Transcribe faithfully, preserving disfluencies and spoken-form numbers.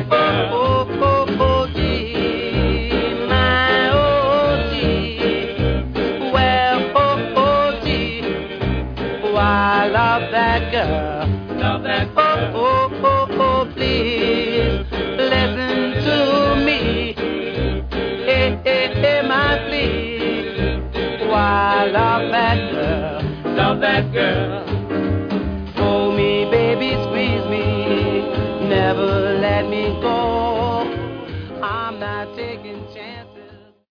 girl. Oh, oh, oh, oh, gee, my oh, gee. Well, oh, oh, gee. Oh, I love that girl. Love that Oh, girl. oh, oh, oh, please listen to me. Hey, hey, hey, my please. Oh, I love that girl. Love that girl. Hold me, baby, squeeze me. Never let me go. I'm not